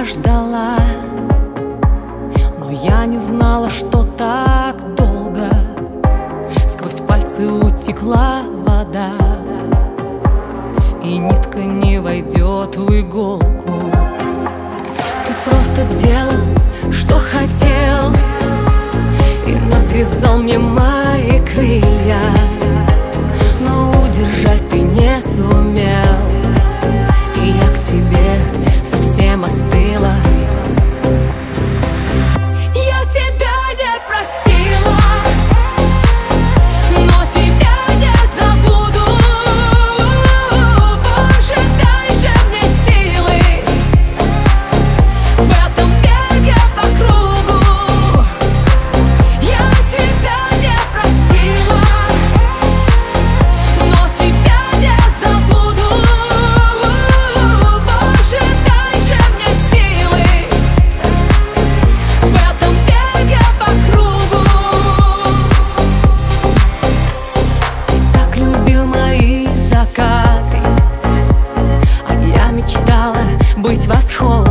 тебя ждала, но я не знала, что так долго сквозь пальцы утекла вода, и нитка не войдет в иголку. Ты просто делал, что хотел, и надрезал мне мои крылья, но удержать ты не сумел, и я к тебе совсем остыла. Я тебя не простила, но тебя не забуду. Боже, дай же мне силы в этом беге по кругу. Я тебя не простила, но тебя не забуду. Боже, дай же мне силы в этом беге по кругу. Ты так любил мои закаты, а я мечтала быть восходом.